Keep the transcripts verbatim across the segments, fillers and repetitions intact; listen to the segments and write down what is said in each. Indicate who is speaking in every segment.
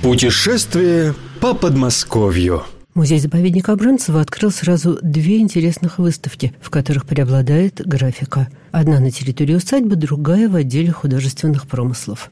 Speaker 1: Путешествие по Подмосковью.
Speaker 2: Музей-заповедник Абрамцево открыл сразу две интересных выставки, в которых преобладает графика. Одна на территории усадьбы, другая в отделе художественных промыслов.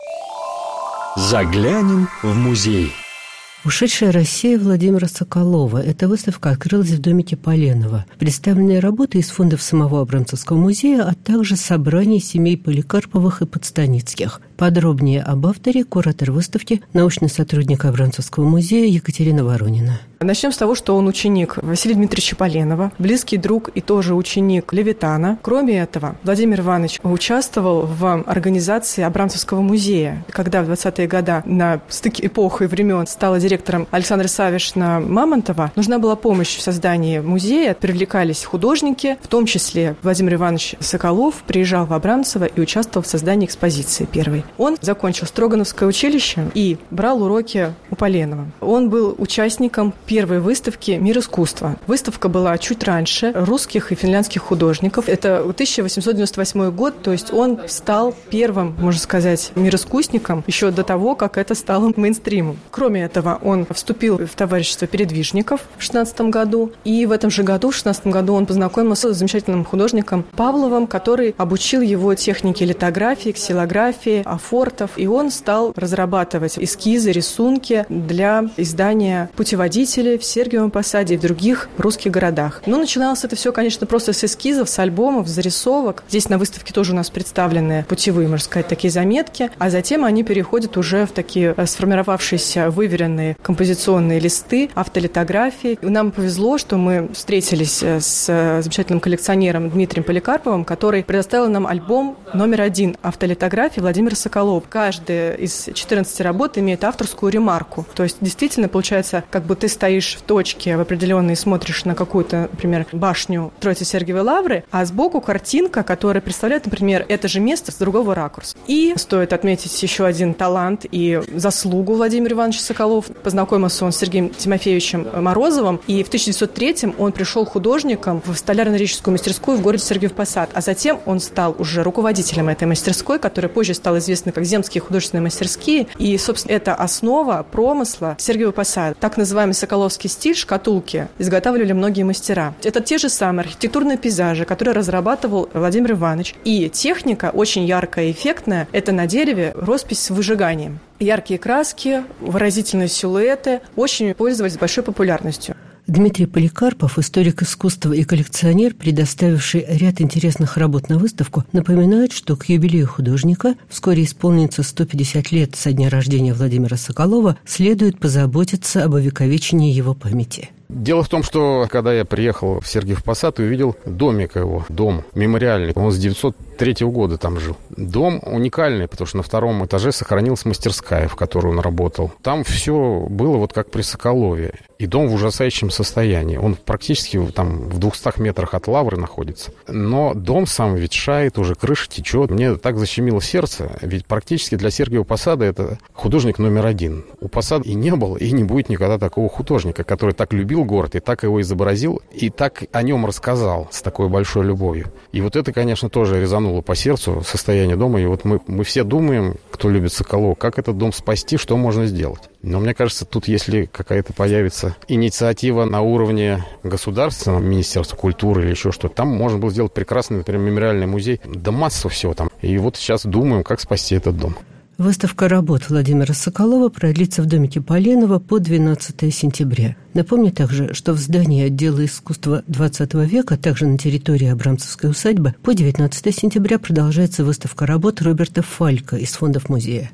Speaker 1: Заглянем в музей.
Speaker 2: «Ушедшая Россия» Владимира Соколова. Эта выставка открылась в домике Поленова. Представленные работы из фондов самого Абрамцевского музея, а также собраний семей Поликарповых и Подстаницких. Подробнее об авторе куратор выставки, научный сотрудник Абрамцевского музея Екатерина Воронина.
Speaker 3: Начнем с того, что он ученик Василия Дмитриевича Поленова, близкий друг и тоже ученик Левитана. Кроме этого, Владимир Иванович участвовал в организации Абрамцевского музея. Когда в двадцатые годы на стыке эпох и времен стала директором Александра Савишна Мамонтова, нужна была помощь в создании музея. Привлекались художники, в том числе Владимир Иванович Соколов приезжал в Абрамцево и участвовал в создании экспозиции первой. Он закончил Строгановское училище и брал уроки у Поленова. Он был участником первой выставки «Мир искусства». Выставка была чуть раньше русских и финляндских художников. Это тысяча восемьсот девяносто восьмой год, то есть он стал первым, можно сказать, мироискусником еще до того, как это стало мейнстримом. Кроме этого, он вступил в товарищество передвижников в шестнадцатом году, и в этом же году, в шестнадцатом году, он познакомился с замечательным художником Павловым, который обучил его технике литографии, ксилографии, афортов, и он стал разрабатывать эскизы, рисунки для издания путеводителей в Сергиевом Посаде и в других русских городах. Но начиналось это все, конечно, просто с эскизов, с альбомов, с зарисовок. Здесь на выставке тоже у нас представлены путевые, можно сказать, такие заметки, а затем они переходят уже в такие сформировавшиеся выверенные композиционные листы, автолитографии. Нам повезло, что мы встретились с замечательным коллекционером Дмитрием Поликарповым, который предоставил нам альбом номер один автолитографии Владимира Соколова. Каждая из четырнадцати работ имеет авторскую ремарку. То есть, действительно, получается, как бы ты стоишь в точке в определенной и смотришь на какую-то, например, башню Троицы-Сергиевой Лавры, а сбоку картинка, которая представляет, например, это же место с другого ракурса. И стоит отметить еще один талант и заслугу Владимира Ивановича Соколова. Познакомился он с Сергеем Тимофеевичем Морозовым, и в тысяча девятьсот третьем он пришел художником в столярно-реческую мастерскую в городе Сергиев Посад, а затем он стал уже руководителем этой мастерской, которая позже стала известна как Земские художественные мастерские, и, собственно, это основа промысла Сергиева Посада. Так называемый соколовский стиль, шкатулки, изготавливали многие мастера. Это те же самые архитектурные пейзажи, которые разрабатывал Владимир Иванович. И техника очень яркая и эффектная – это на дереве роспись с выжиганием. Яркие краски, выразительные силуэты очень пользовались большой популярностью.
Speaker 2: Дмитрий Поликарпов, историк искусства и коллекционер, предоставивший ряд интересных работ на выставку, напоминает, что к юбилею художника, вскоре исполнится сто пятьдесят лет со дня рождения Владимира Соколова, следует позаботиться об увековечении его памяти.
Speaker 4: Дело в том, что когда я приехал в Сергиев Посад и увидел домик его, дом мемориальный, он с девятьсот третьего года там жил. Дом уникальный, потому что на втором этаже сохранилась мастерская, в которой он работал. Там все было вот как при Соколове. И дом в ужасающем состоянии. Он практически там в двухстах метрах от Лавры находится. Но дом сам ветшает, уже крыша течет. Мне так защемило сердце, ведь практически для Сергиева Посада это художник номер один. У Посада и не было, и не будет никогда такого художника, который так любил город и так его изобразил, и так о нем рассказал с такой большой любовью. И вот это, конечно, тоже резануло по сердцу состояние дома. И вот мы, мы все думаем, кто любит Соколова, как этот дом спасти, что можно сделать. Но мне кажется, тут если какая-то появится инициатива на уровне государственного, Министерства культуры или еще что-то, там можно было сделать прекрасный, например, мемориальный музей. Да масса всего там. И вот сейчас думаем, как спасти этот дом.
Speaker 2: Выставка работ Владимира Соколова продлится в домике Поленова по двенадцатое сентября. Напомню также, что в здании отдела искусства двадцатого века, также на территории Абрамцевской усадьбы, по девятнадцатое сентября продолжается выставка работ Роберта Фалька из фондов музея.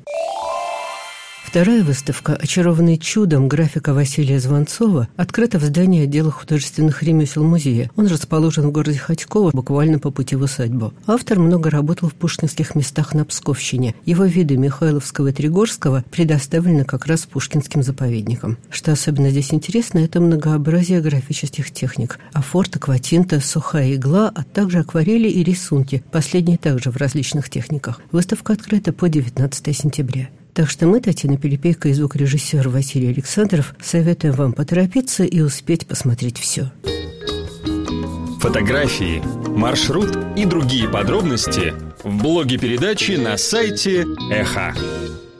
Speaker 2: Вторая выставка «Очарованный чудом» графика Василия Звонцова открыта в здании отдела художественных ремесел музея. Он расположен в городе Хотьково, буквально по пути в усадьбу. Автор много работал в пушкинских местах на Псковщине. Его виды Михайловского и Тригорского предоставлены как раз Пушкинским заповедником. Что особенно здесь интересно, это многообразие графических техник. Афорт, акватинта, сухая игла, а также акварели и рисунки. Последние также в различных техниках. Выставка открыта по девятнадцатое сентября. Так что мы, Татьяна Пилипейко и звукорежиссер Василий Александров, советуем вам поторопиться и успеть посмотреть все.
Speaker 1: Фотографии, маршрут и другие подробности в блоге передачи на сайте Эхо.